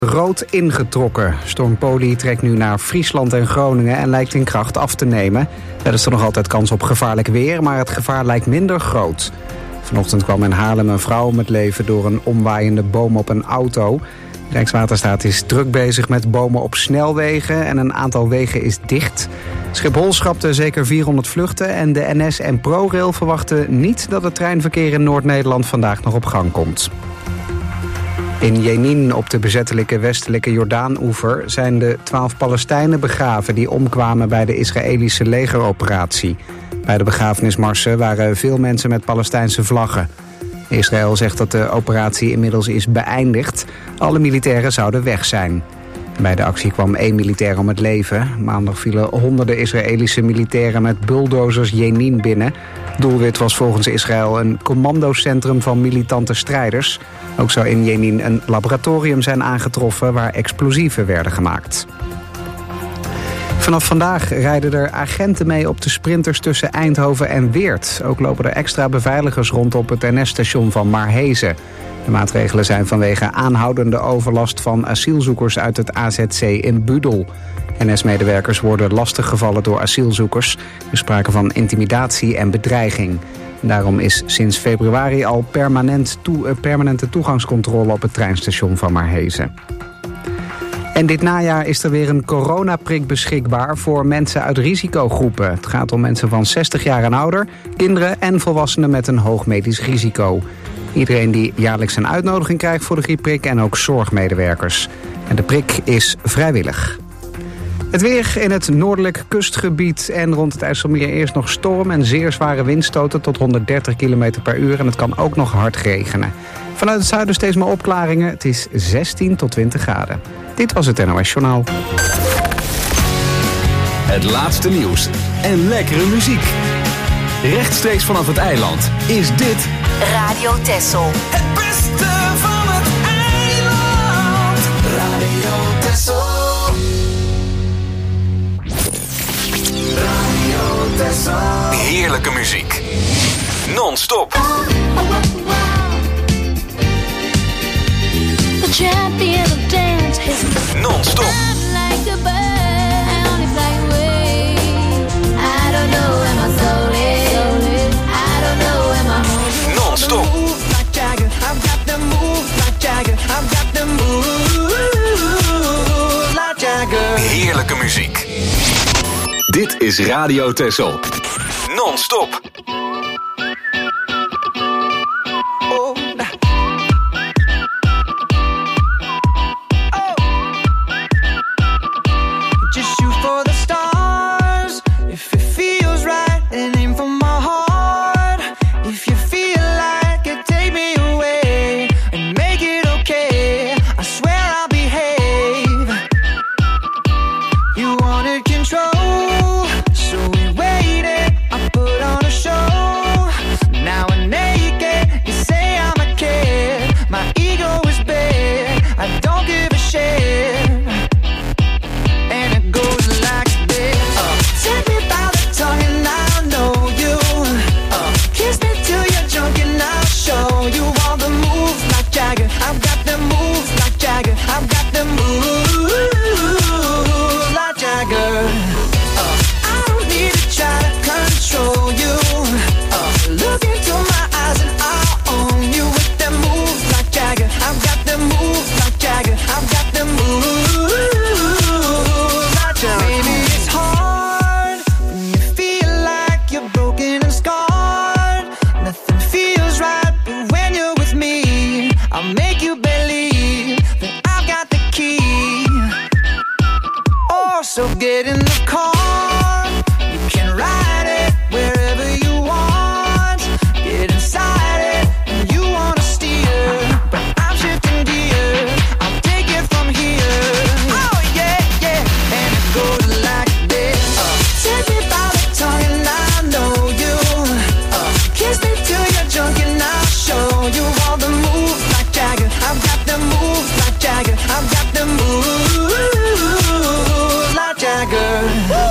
Rood ingetrokken. Storm Poli trekt nu naar Friesland en Groningen en lijkt in kracht af te nemen. Er is er nog altijd kans op gevaarlijk weer, maar het gevaar lijkt minder groot. Vanochtend kwam in Haarlem een vrouw om het leven door een omwaaiende boom op een auto. Rijkswaterstaat is druk bezig met bomen op snelwegen en een aantal wegen is dicht. Schiphol schrapte zeker 400 vluchten en de NS en ProRail verwachten niet dat het treinverkeer in Noord-Nederland vandaag nog op gang komt. In Jenin op de bezettelijke westelijke Jordaan-oever zijn de 12 Palestijnen begraven die omkwamen bij de Israëlische legeroperatie. Bij de begrafenismarsen waren veel mensen met Palestijnse vlaggen. Israël zegt dat de operatie inmiddels is beëindigd. Alle militairen zouden weg zijn. Bij de actie kwam 1 militair om het leven. Maandag vielen honderden Israëlische militairen met bulldozers Jenin binnen. Doelwit was volgens Israël een commandocentrum van militante strijders. Ook zou in Jenin een laboratorium zijn aangetroffen waar explosieven werden gemaakt. Vanaf vandaag rijden er agenten mee op de sprinters tussen Eindhoven en Weert. Ook lopen er extra beveiligers rond op het NS-station van Maarhezen. De maatregelen zijn vanwege aanhoudende overlast van asielzoekers uit het AZC in Budel. NS-medewerkers worden lastiggevallen door asielzoekers. Er is sprake van intimidatie en bedreiging. Daarom is sinds februari al permanente toegangscontrole op het treinstation van Maarhezen. En dit najaar is er weer een coronaprik beschikbaar voor mensen uit risicogroepen. Het gaat om mensen van 60 jaar en ouder, kinderen en volwassenen met een hoog medisch risico. Iedereen die jaarlijks een uitnodiging krijgt voor de griepprik en ook zorgmedewerkers. En de prik is vrijwillig. Het weer in het noordelijk kustgebied en rond het IJsselmeer eerst nog storm en zeer zware windstoten tot 130 km per uur. En het kan ook nog hard regenen. Vanuit het zuiden steeds meer opklaringen. Het is 16 tot 20 graden. Dit was het NOS Journaal. Het laatste nieuws en lekkere muziek. Rechtstreeks vanaf het eiland is dit Radio Texel. Het beste van het eiland. Radio Texel. Radio Texel. heerlijke muziek. Non-stop. The champion of dance is Non-stop. like a bird. I only fly away. I don't know where my soul is. I don't know where my home is. Non-stop. Like Jagger, I've got the moves like Jagger. I've got the moves like Jagger. Heerlijke muziek. Dit is Radio Texel. Non-stop. Just shoot for the stars. If it feels right, and aim for my heart. If you feel like it, take me away and make it okay. I swear I'll behave. You wanted control, so we waited. I put on a show. Now I'm naked. You say I'm a kid. My ego is big. I don't give a shit. And it goes like this. Take me by the tongue and I'll know you. Kiss me till you're drunk and I'll show you all the moves like Jagger. I've got the moves like Jagger. I've got the moves like Jagger. I don't need to try to control you. Look into my eyes and I'll own you with the moves like Jagger. I've got the moves like Jagger. I've got the moves like Jagger. Maybe it's hard when you feel like you're broken and scarred. Nothing feels right, but when you're with me, I'll make you believe that I've got the key. Oh, so get in the car. You can ride it wherever you want. Get inside it and you wanna steer, but I'm shifting gears. I'll take it from here. Oh yeah, yeah, and it goes like this. Take me by the tongue and I know you. Kiss me till you're drunk and I'll show you all the moves like Jagger. I've got the moves like Jagger. I've got the moves like Jagger.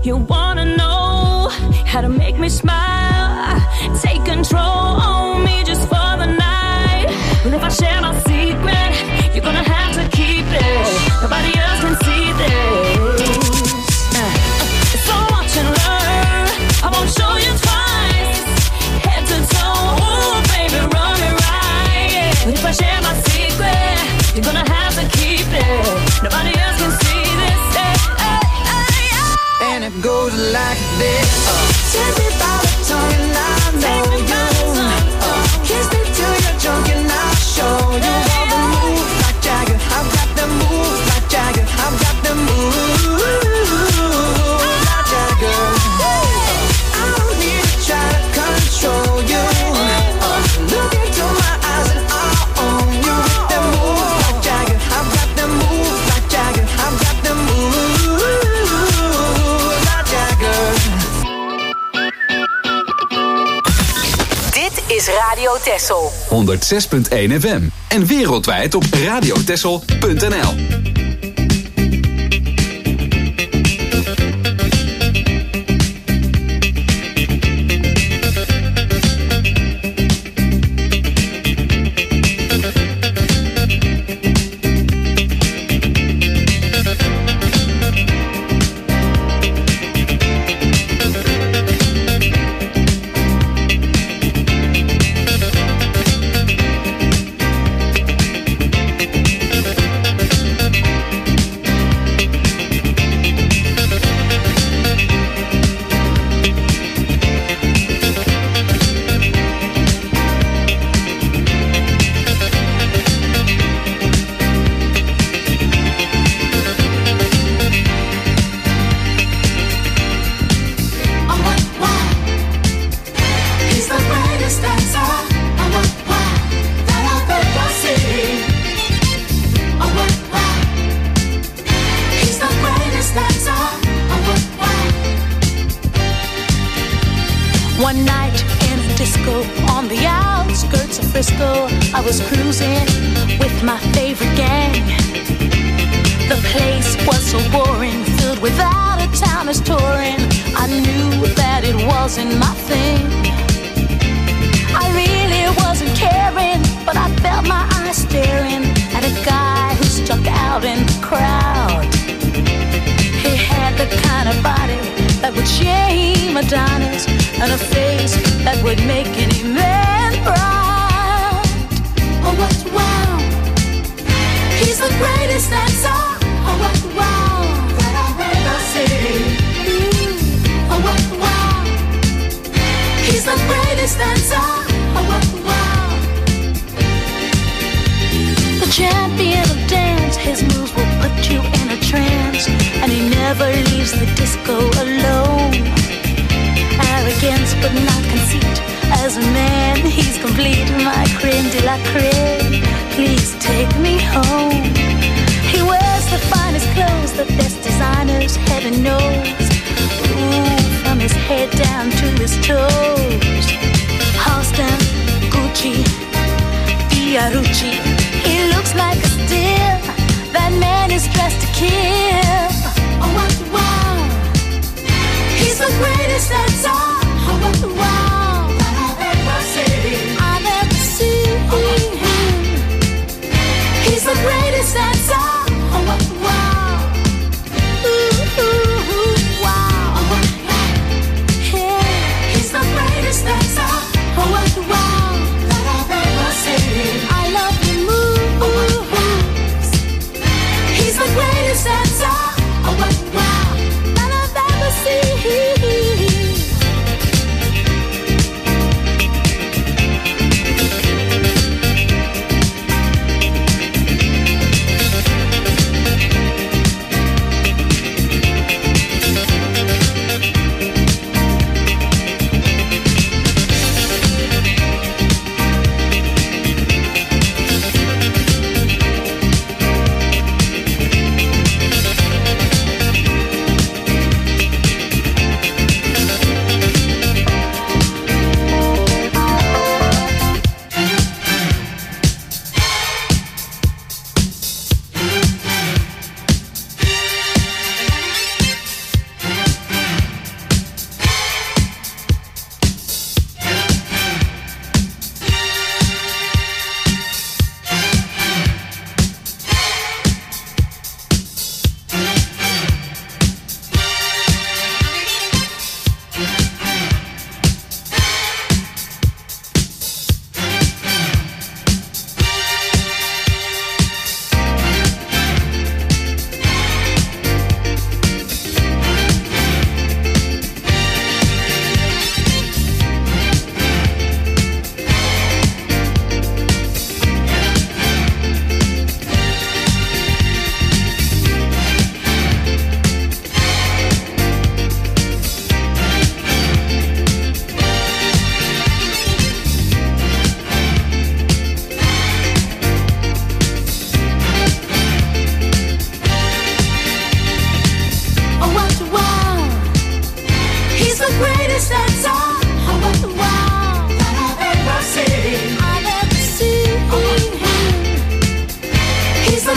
You wanna know how to make me smile, take control on me just for the night. Well, if I share my secret, you're gonna have to keep it. Nobody else can see this. So watch and learn, I won't show you twice. Head to toe, ooh, baby, run it right. But if I share my secret, you're gonna have to keep it. Nobody else can see this. And it goes like this. Take me by the tongue and I know you. Kiss me till you're drunk and I'll show you all the moves like Jagger. I've got the moves like Jagger. I've got the moves like Jagger. I don't need to try to control you. Look into my eyes and I'll own you with the moves like Jagger. I've got the moves like Jagger. I've got the moves like Jagger. Dit is Radio Texel. 106.1 FM. En wereldwijd op radiotexel.nl. One night in a disco on the outskirts of Frisco, I was cruising with my favorite gang. The place was so boring, filled with out-of-towners touring. I knew that it wasn't my thing. I really wasn't caring, but I felt my eyes staring at a guy who stuck out in the crowd. He had the kind of body that would shame Adonis, and a face that would make any man proud. Oh, what wow! He's the greatest dancer. Oh, what wow! That I've ever seen. Oh, what wow! He's the greatest dancer. Oh, what wow! The champion of dance, his moves will put you in a trance, and he never leaves the disco alone. Arrogance but not conceit, as a man he's complete. My creme de la creme, please take me home. He wears the finest clothes, the best designers heaven knows. Ooh, from his head down to his toes. Halston, Gucci, Fiorucci, he looks like a steal. That man is dressed to kill. Oh, what wow! He's the greatest dancer. Oh, what wow! That I've ever seen. I've ever seen him. He's the greatest dancer. Oh, what wow! Ooh, ooh, ooh, wow! Oh, what wow! Yeah. He's the greatest dancer. Oh, what wow! That I've ever seen. I love him.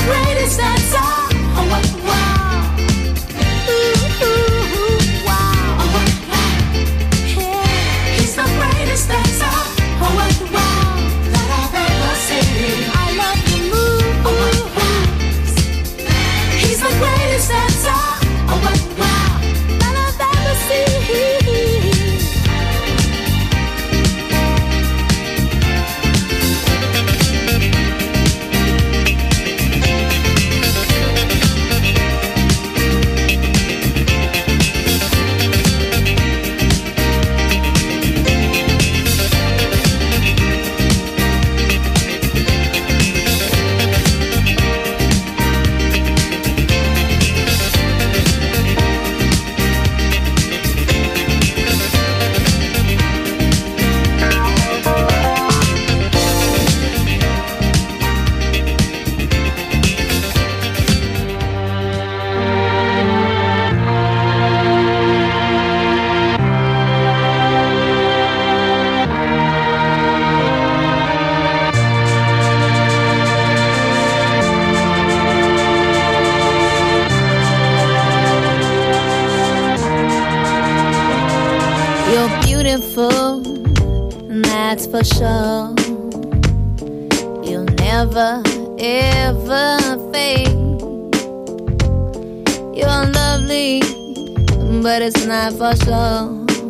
greatest, that's all. Oh, wow. Ooh, wow. Oh, wow. Yeah. He's the greatest, that's all. Oh, wow. That I've ever seen. I love the moves. Oh, wow. He's the greatest, that's all. Oh, wow. That I've ever seen. That's for sure. You'll never, ever fade. You're lovely, but it's not for sure.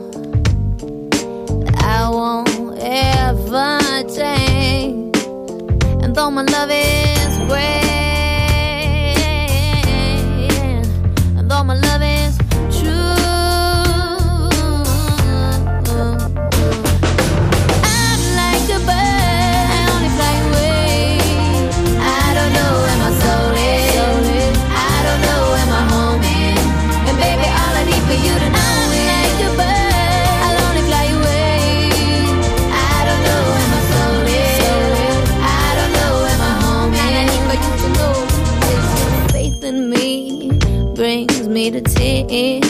I won't ever change. And though my love is great, and though my love is me to tears,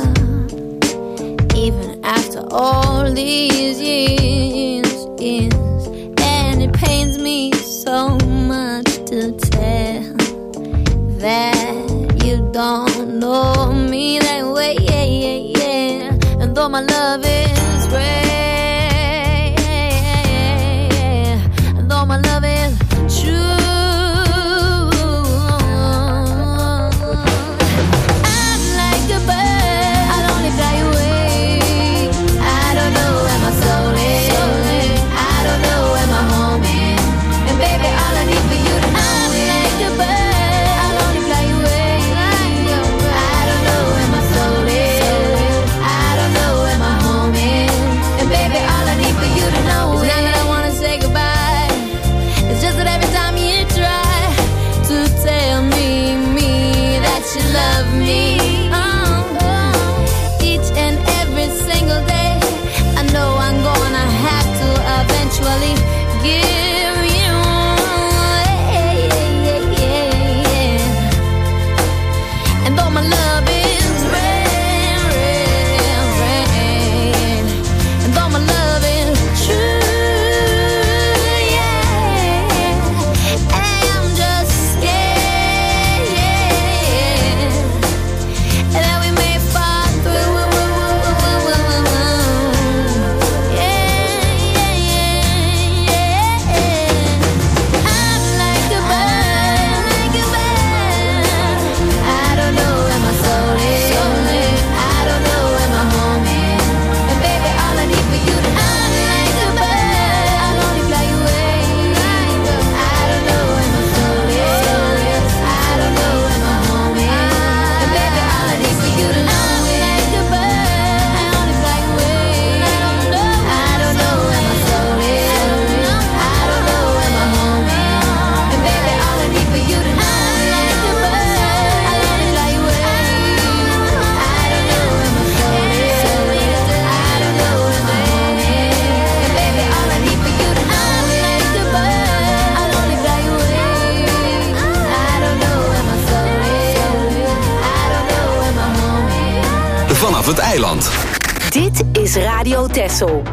even after all these years, and it pains me so much to tell that you don't know me that way, and though my love is great, and though my love is true, vanaf het eiland. Dit is Radio Texel.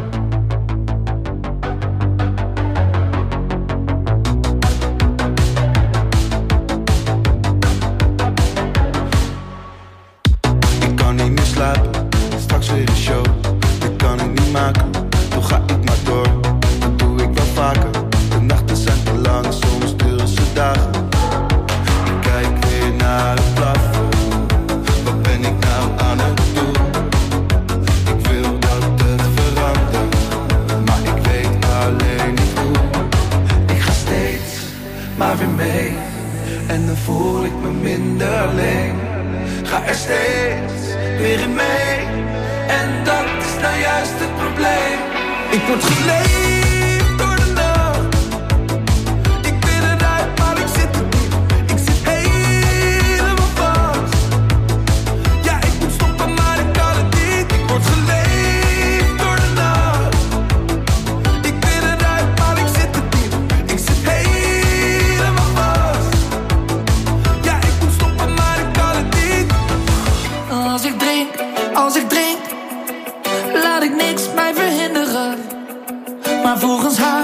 ik me minder leem. Ga er steeds weer in mee. En dat is nou juist het probleem. Ik word geleefd door de nacht. Ik wil eruit, maar ik zit er niet. Ik zit helemaal vast. Ja, ik moet stoppen, maar ik kan het niet. Ik word geleefd door de nacht. Ik wil eruit, maar ik zit er niet. Ik zit helemaal vast. Ja, ik moet stoppen, maar ik kan het niet. Als ik drink, laat ik niks mij verhinderen. Maar volgens haar,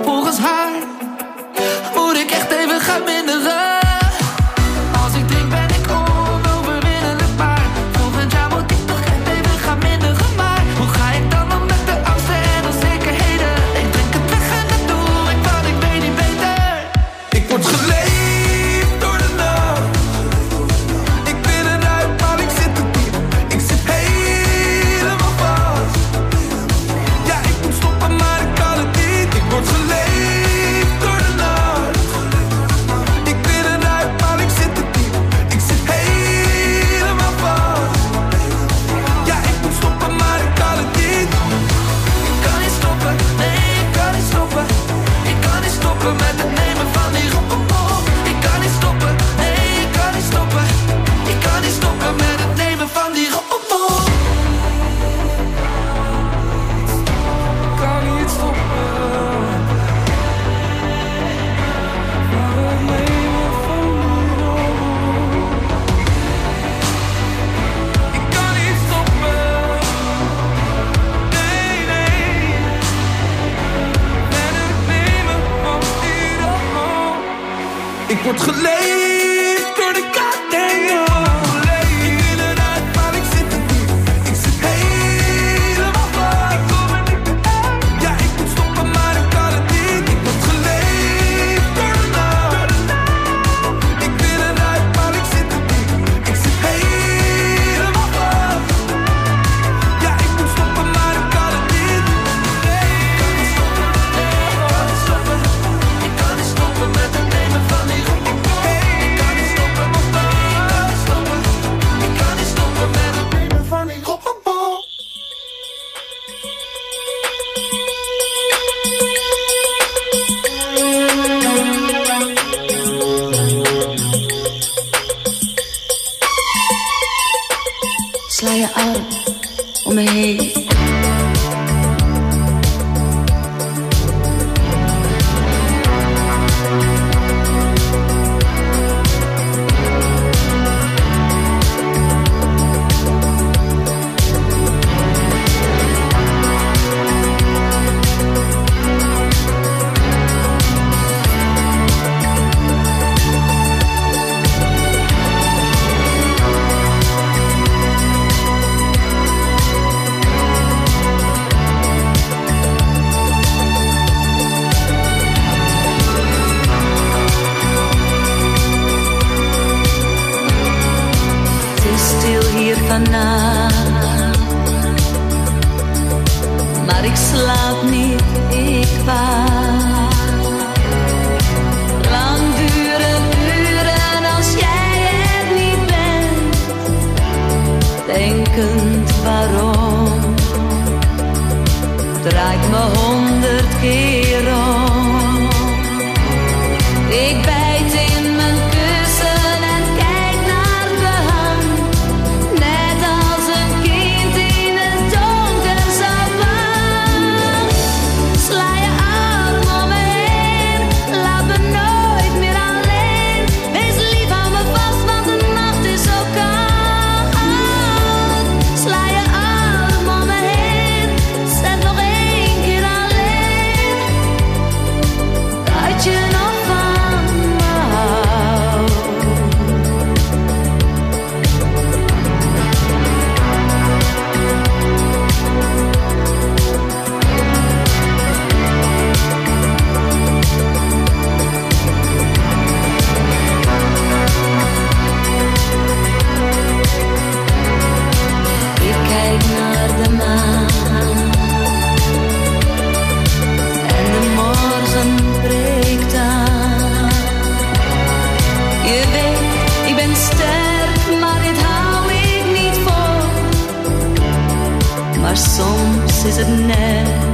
moet ik echt even gaan minderen. Als ik drink ben ik onoverwinnelijk, maar volgend jaar moet ik toch echt even gaan minderen. Maar hoe ga ik dan om met de angsten en onzekerheden? Ik drink het weg en het doe ik wat ik weet niet beter. Ik word geleefd door de nacht. Ik wil eruit, maar ik zit er niet. Ik zit helemaal vast. Ja, ik moet stoppen, maar ik kan het niet. Ik word geleefd door de nacht. Ik wil eruit, maar ik zit er niet. Ik zit helemaal vast. Ja, ik moet stoppen, maar ik kan het niet. Ik kan niet stoppen, nee, ik kan niet stoppen. Ik kan niet stoppen met het nemen van die rommel. Ik kan niet stoppen, nee, ik kan niet stoppen. Ik kan niet stoppen met het nemen van die rommel. Ik kan niet stoppen. Ik kan niet stoppen. Nee, nee. Met het nemen van die rommel. Ik word geleefd door de KTO. Ik wil eruit, maar ik zit er niet. Ik zit helemaal vast. Ja, ik moet stoppen, maar ik kan het niet. Ik word geleefd door de nacht. Ik wil eruit, maar ik zit er niet. Ik zit helemaal vast. Ja, ik moet stoppen, maar ik kan het niet. Ik kan niet stoppen, nee, ik kan niet stoppen. Ik kan niet stoppen met het nemen van die rommel. Ik kan niet stoppen, nee, ik kan niet stoppen. Ik kan niet stoppen met het nemen van die rommel. Sla je arm om me heen. Het is stil hier vanavond, maar ik slaap niet, ik wacht. Lang duren uren als jij er niet bent, denkend waarom, draait me 100 keer om. Ik bijt in mijn kussen en kijk naar de hand, net als een kind in het donker zou wachten. maar soms is het net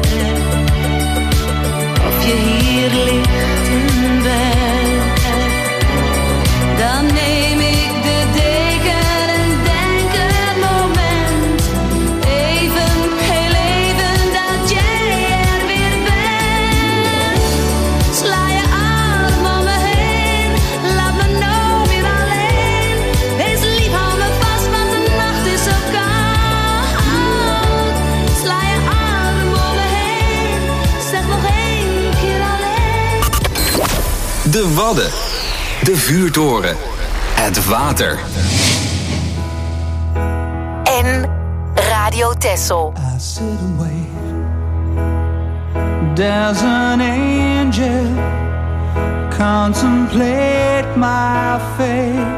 of je hier ligt in bed. Dan neem ik de deken en denk een moment, even, heel even, dat jij er weer bent. Sla je arm om me heen, laat me nooit meer alleen. Wees lief, hou me vast, want de nacht is zo koud. Sla je arm om me heen, zeg nog één keer alleen. De Wadden. De vuurtoren. Het water. En Radio Texel. I sit and wait. There's an angel. Contemplate my fate.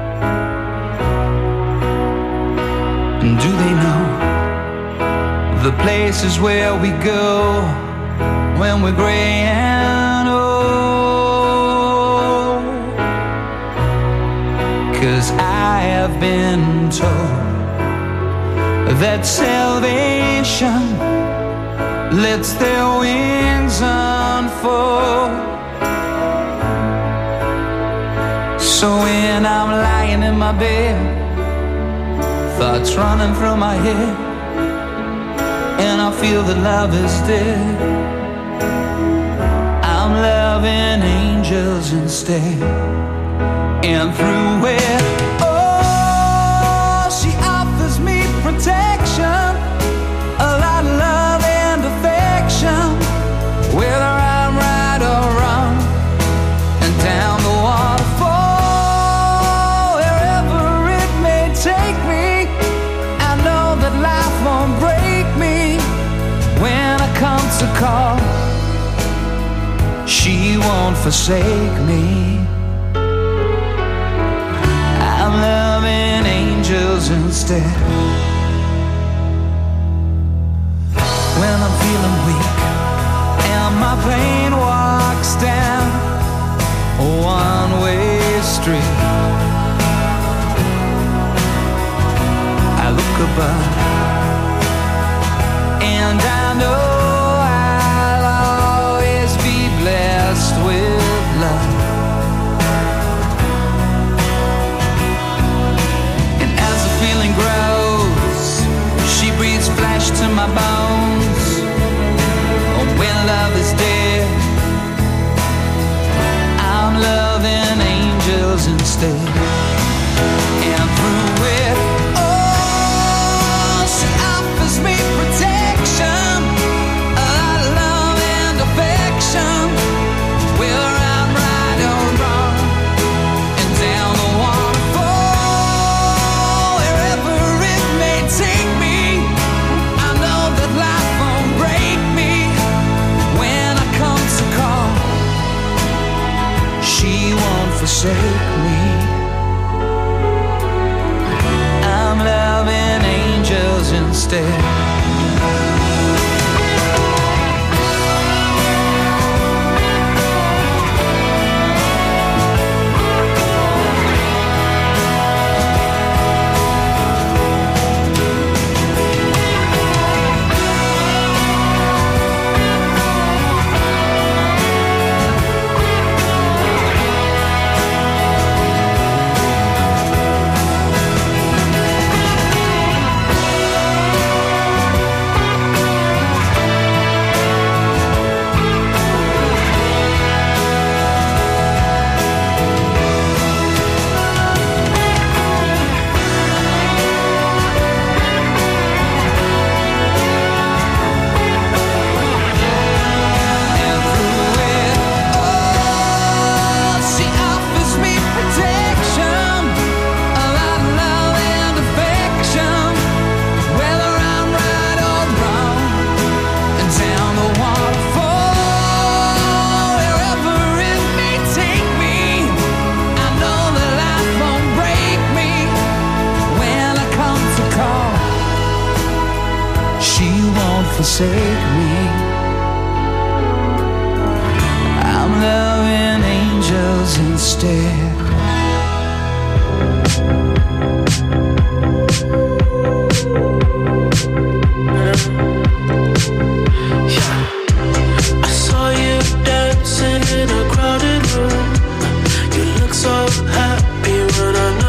And do they know the places where we go when we're gray and old? 'Cause I have been told that salvation lets their wings unfold. So when I'm lying in my bed, thoughts running through my head, and I feel that love is dead, I'm loving angels instead. And through it, oh, she offers me protection, a lot of love and affection, whether I'm right or wrong, and down the waterfall, wherever it may take me, I know that life won't break me when I come to call. She won't forsake me. I'm loving angels instead. When I'm feeling weak and my pain walks down a one-way street, I look above and I know I'll always be blessed with love. Feeling grows, she breathes flesh to my bones. Oh, when love is dead, I'm loving angels instead. And through it, oh, she offers me protection, a lot of love and affection, whether I'm right or wrong, and down the waterfall, take me. I know that life won't break me when I come to call. She won't forsake me. I'm loving angels instead. Forsake me. I'm loving angels instead.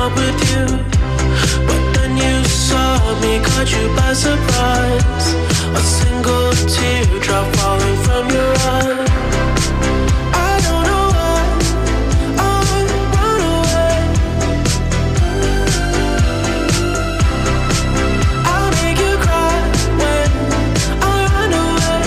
out with you. But then you saw me, caught you by surprise. A single teardrop falling from your eye. I don't know why I run away. I'll make you cry when I run away.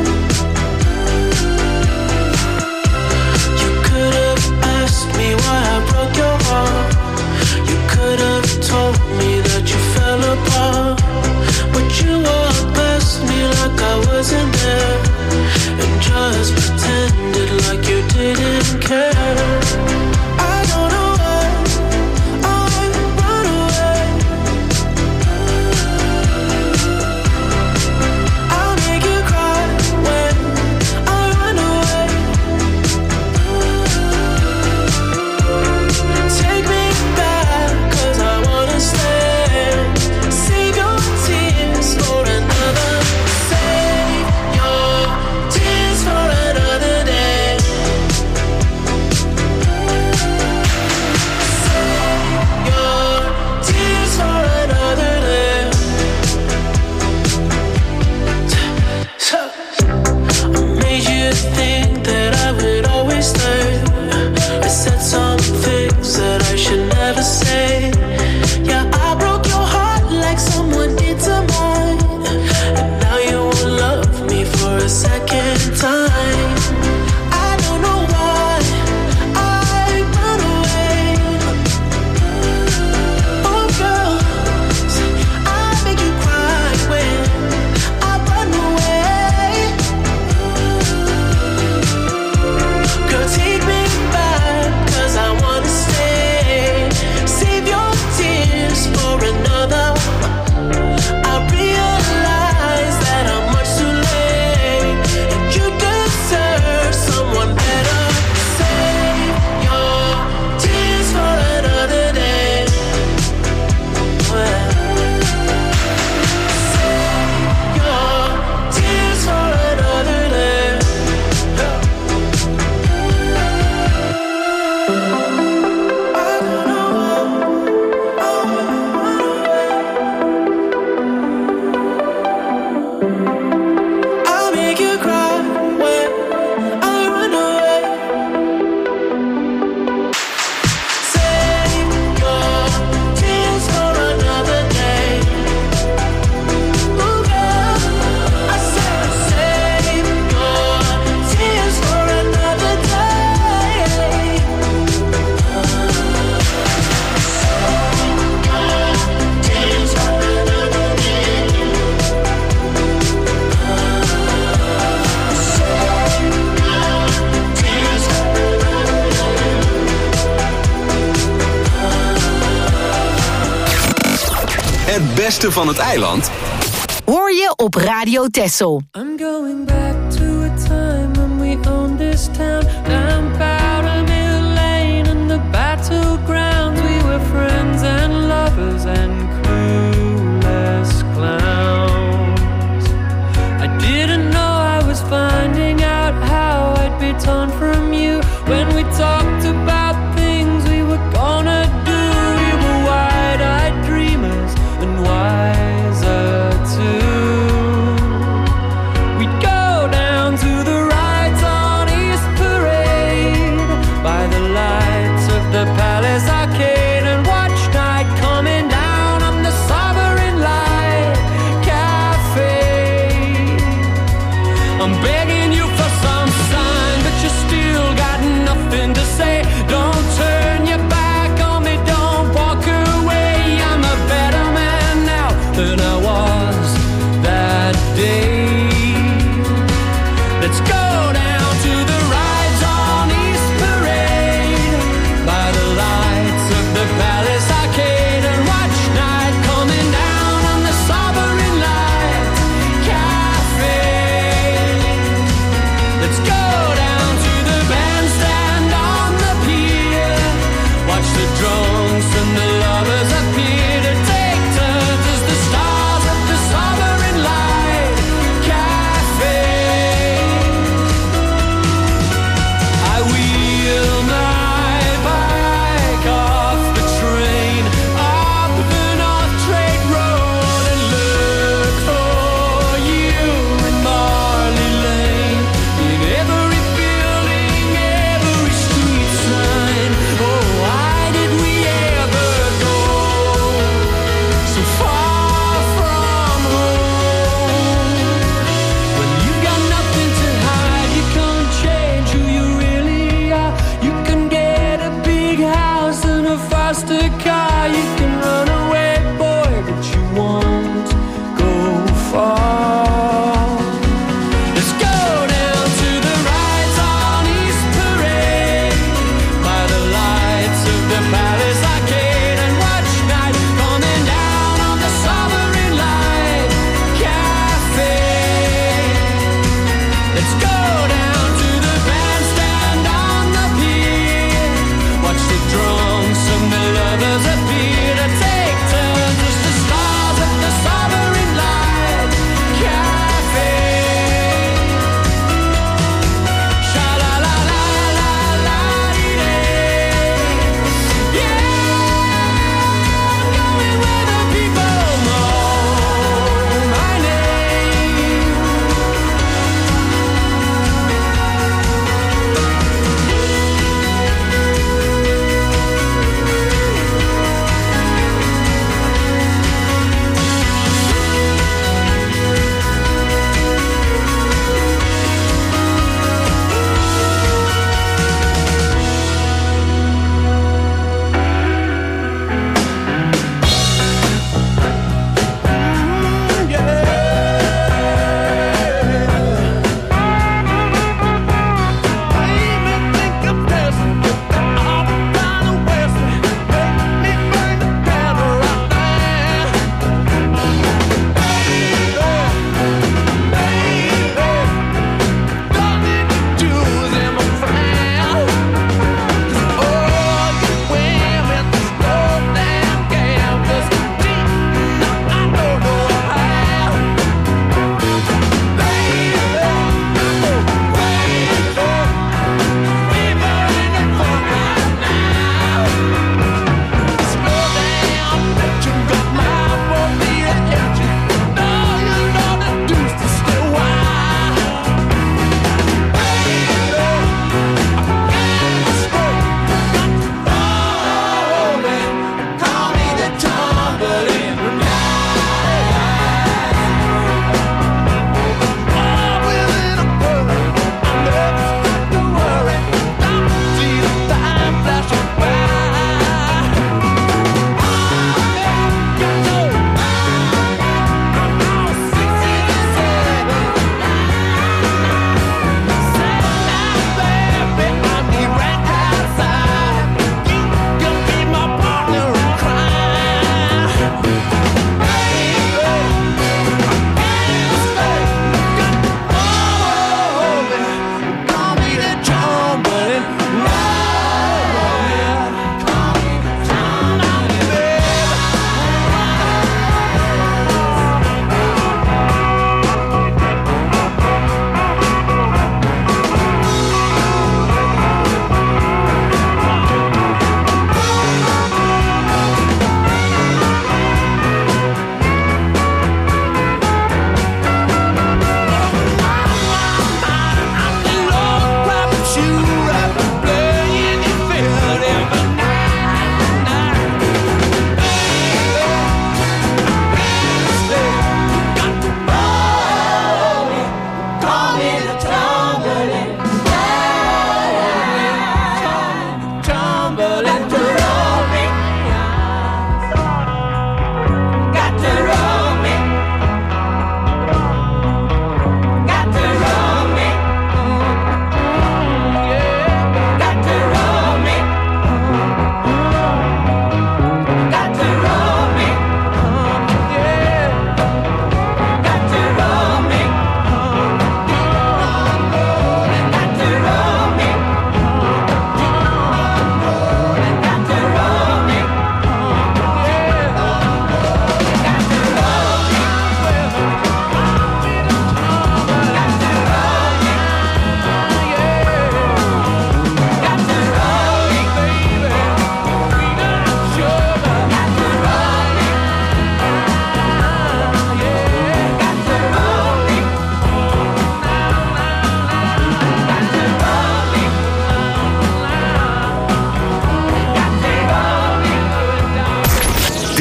You could have asked me why I broke your heart. You could have told me that you fell apart. But you walked past me like I wasn't there, and just pretended like you didn't care. I don't know why I run away. I'll make you cry when I run away. Take me back, 'cause I wanna stay. Save your tears for another. Save your tears for another day. Save your tears for another day. So I made you think that I would always stay. I said some things that I should never say. Yeah, I broke your heart like someone did to mine. And now you won't love me for a second time. I don't know why I run away. Oh girl, I make you cry when I run away. Girl, take me back, 'cause I wanna stay. Save your tears for another. I realize that I'm much too late, and you deserve someone better. Save your tears for another day. Well, save your tears for another day. I don't know why I run away. I'll make you cry when I run away. Save your tears for another day. Ooh, girl, I said save your tears for another day. Tears for another day. Het beste van het eiland Hoor je op Radio Texel. I'm going back to a time when we owned this town, down Powder Mill Lane and the battlegrounds. We were friends and lovers and clueless clowns. I didn't know I was finding out how I'd be torn from you when we talked about things we were gonna do. We were wide-eyed dreamers and wiser too. We'd go down to the rides on East Parade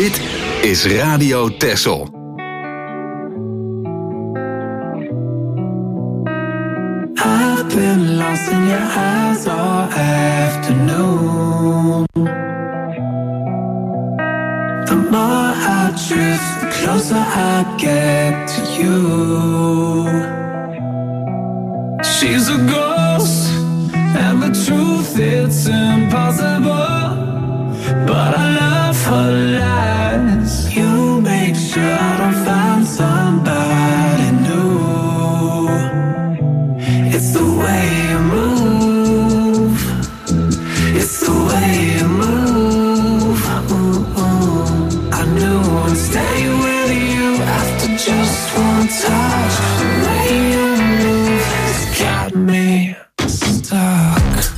Dit is Radio Texel. I've been lost in your eyes all afternoon. The more I drift, the closer I get to you. She's a ghost, and the truth, it's impossible. But I love her lies. You make sure I don't find somebody new. It's the way you move. It's the way you move. I knew I'd stay with you after just one touch. The way you move has got me stuck.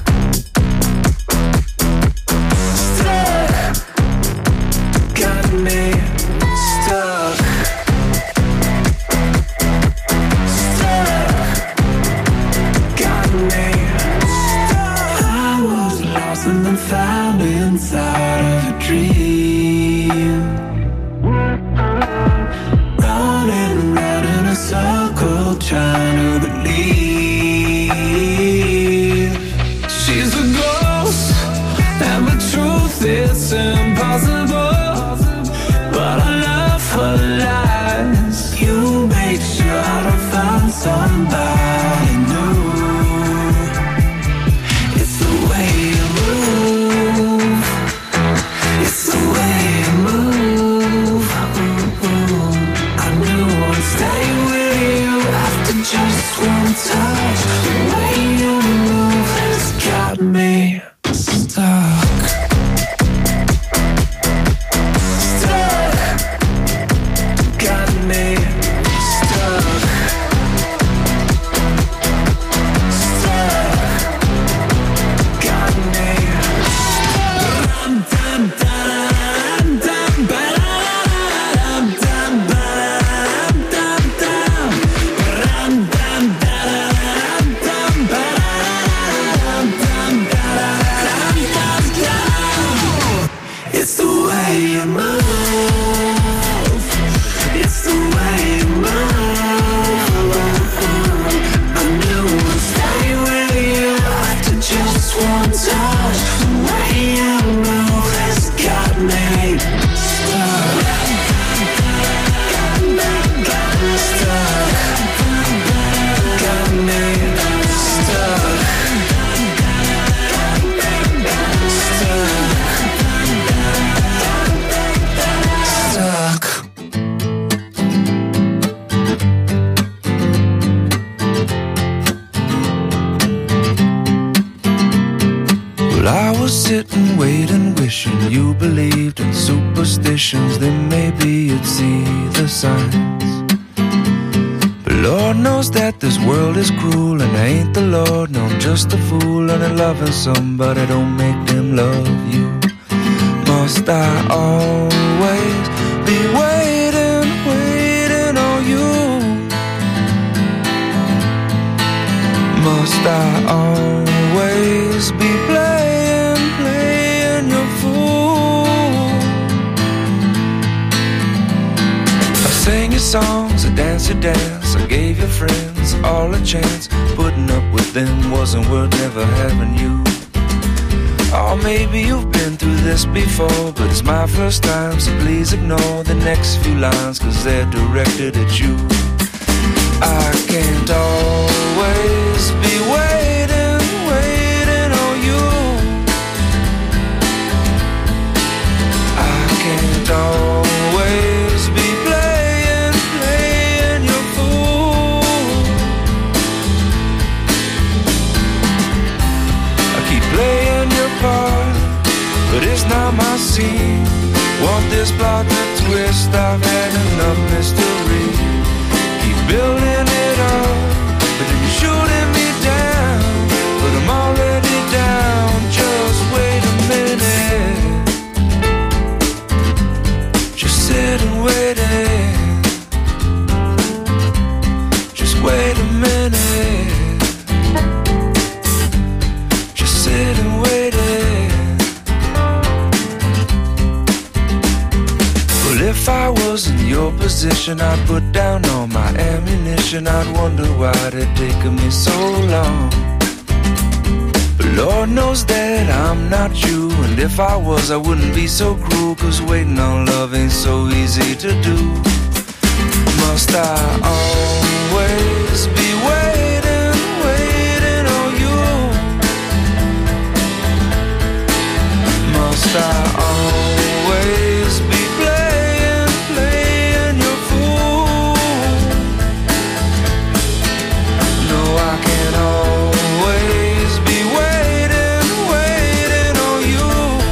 It's impossible, but I love her lies. You make sure I don't find somebody new. It's the way you move. It's the way you move. I knew I'd stay with you after just one touch. The way you move has got me stuck. Sitting, waiting, wishing you believed in superstitions. Then maybe you'd see the signs. But Lord knows that this world is cruel, and I ain't the Lord, no, I'm just a fool. And loving somebody don't make them love you. Must I always be waiting, waiting on you? Must I always be playing your fool? I sang your songs, I danced your dance, I gave your friends all a chance. Putting up with them wasn't worth never having you. Oh, maybe you've been through this before, but it's my first time, so please ignore the next few lines, 'cause they're directed at you. I can't always be waiting, waiting on you. I can't always be playing, playing your fool. I keep playing your part, but it's not my scene. Want this plot to twist, I've had enough mystery. Keep building it up, but then you're shooting me down. But I'm already down, just wait a minute. Just sit and wait it. Just wait a minute. Just sit and wait it. If I was in your position, I'd put down all my ammunition. I'd wonder why it taken me so long. But Lord knows that I'm not you, and if I was, I wouldn't be so cruel, 'cause waiting on love ain't so easy to do. Must I always be waiting, waiting on you? Must I always be playing, playing your fool? No, I can't always be waiting, waiting on you.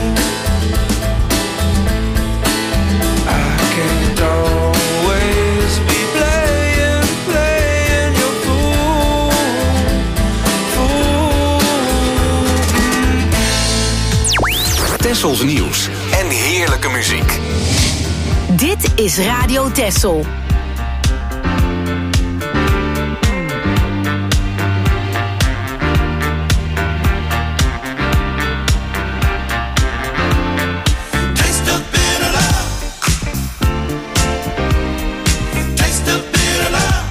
I can't always be playing, playing your fool, fool. Tessels nieuws en heerlijke muziek. Dit is Radio Tessel. Taste the bitter love. Taste the bitter love.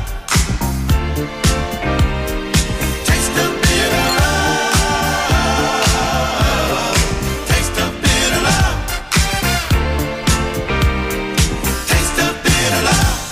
Taste the bitter love. Taste the bitter love. Taste the bitter love.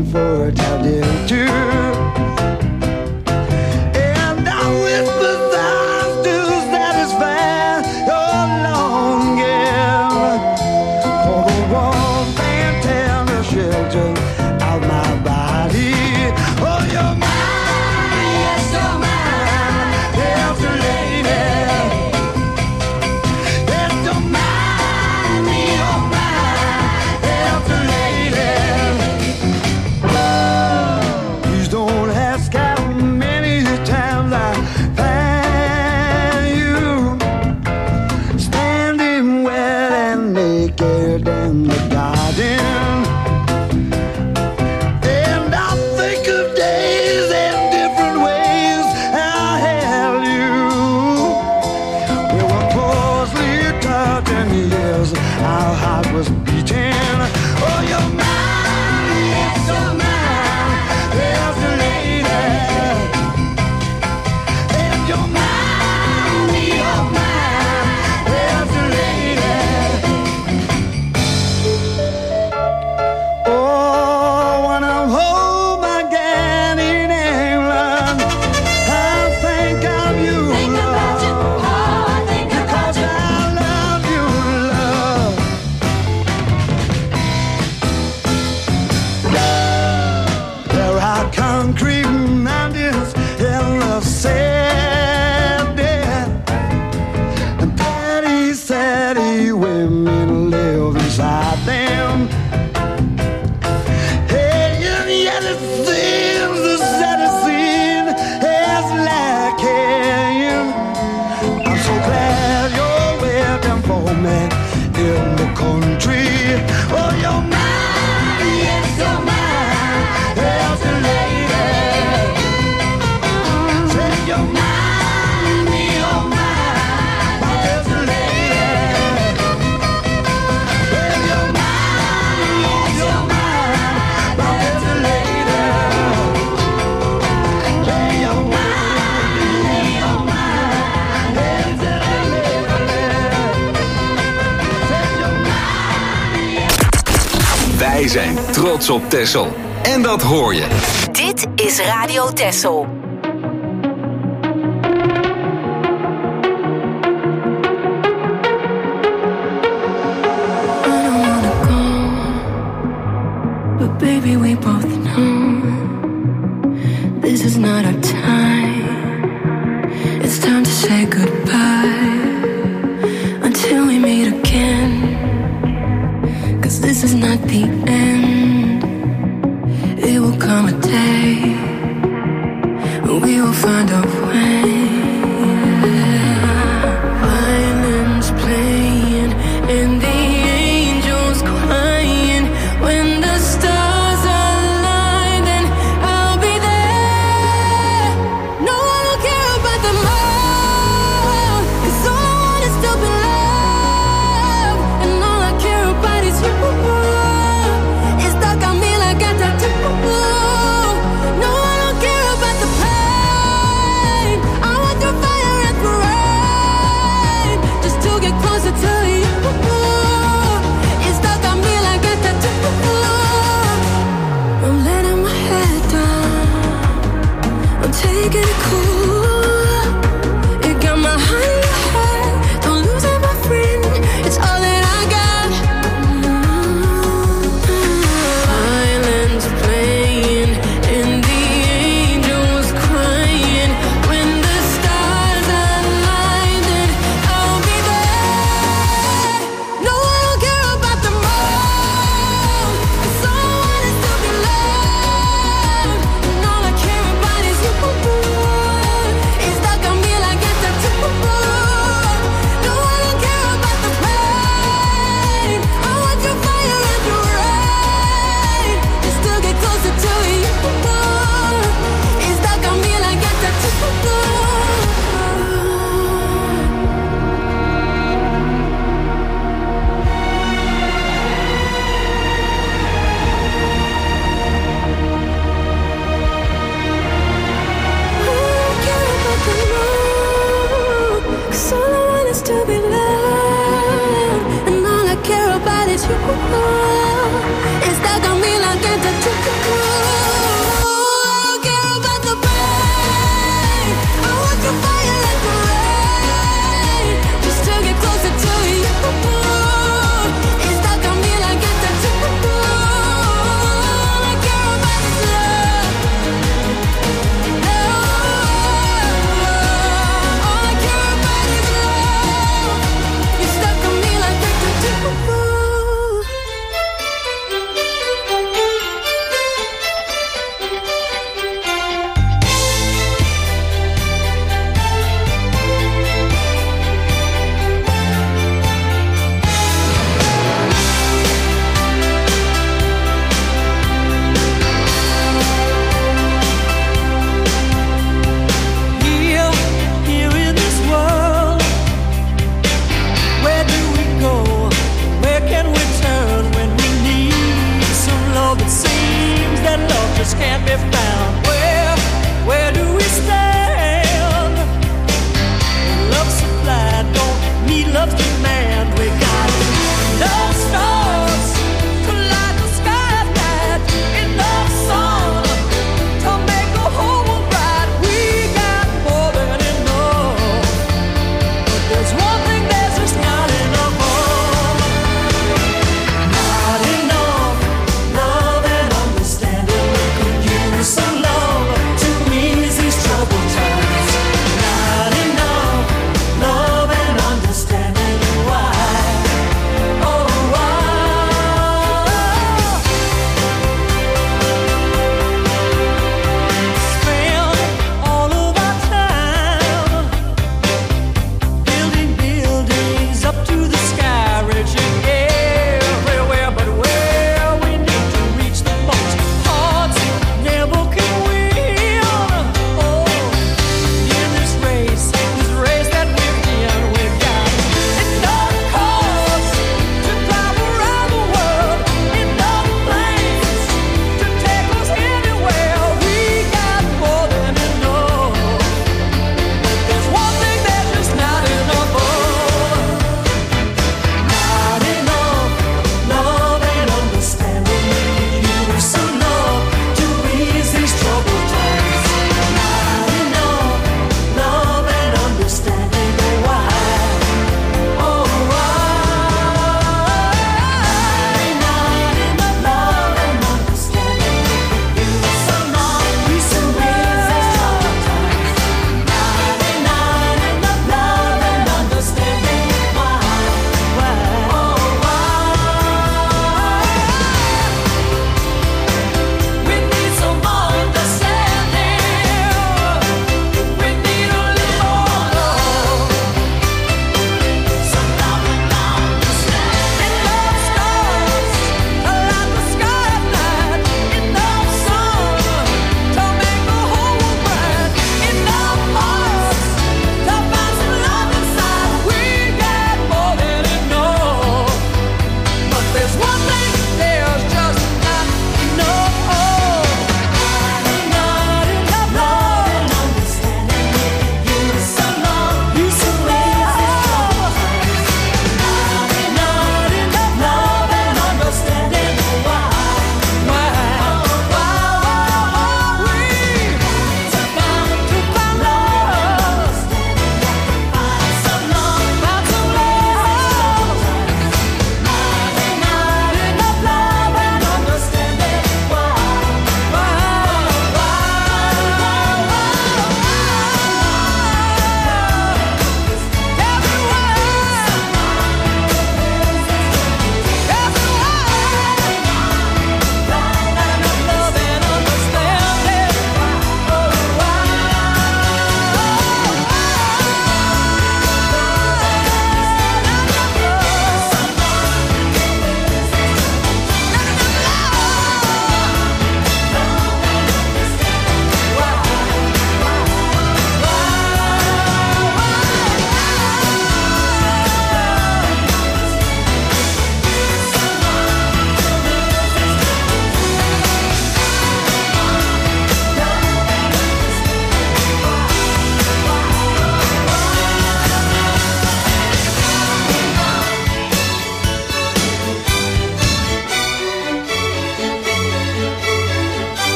looking for a tattoo. And I whisper lies to satisfy your longing for the warmth and tender shelter of my body. Oh, you're mine, yes, you're mine, yes, lady. Yes, you're mine, you're mine, yes, lady. Please don't ask how many times I find you standing wet and naked in the garden. And I think of days and different ways I held you. We were closely touching, yes, our heart was beating. Oh, you're mine, yes, you're mine, yes, lady. And you're mine, yes, lady. Oh, when I'm home again in England, I think of you, love, because I love you, love. There are concrete mountains in the city, and petty, saddy women live inside them. Hey, and yet it seems the saddest scene is lacking. I'm so glad you're waiting for me in the country. Oh, you're mine, yes, you're mine, yes, lady. Say you're mine, yes, lady. Say you're mine, yes, you're mine, yes, lady. Say you're mine, yes, lady. Wij zijn trots op Texel. En dat hoor je. Dit is Radio Texel. I don't wanna go, but baby, we both know this is not our time. It's time to say goodbye until we meet again. 'Cause this is not the end. It will come a day when we will find a way. Violins playing and the angels crying. When the stars align, then I'll be there. No one will care about the more, 'cause all I want is to be loved, and all I care about is you. It's stuck on me like a tattoo. No, I don't care about the pain.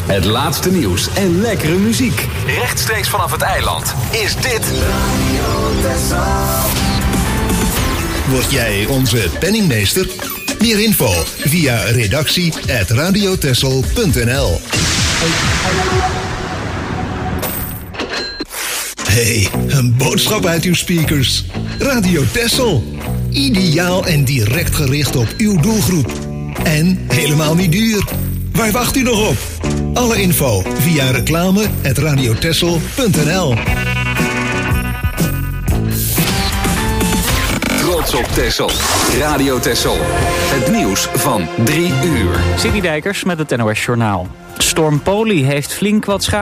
Het laatste nieuws en lekkere muziek. Rechtstreeks vanaf het eiland is dit Word jij onze penningmeester? Meer info via redactie@radiotessel.nl. Hey, een boodschap uit uw speakers. Radio Tessel. Ideaal en direct gericht op uw doelgroep. En helemaal niet duur. Waar wacht u nog op? Alle info via reclame@radiotessel.nl. Trots op Tessel. Radio Tessel. Het nieuws van 3 uur. Sidney Dijkers met het NOS Journaal. Storm Poli heeft flink wat schade.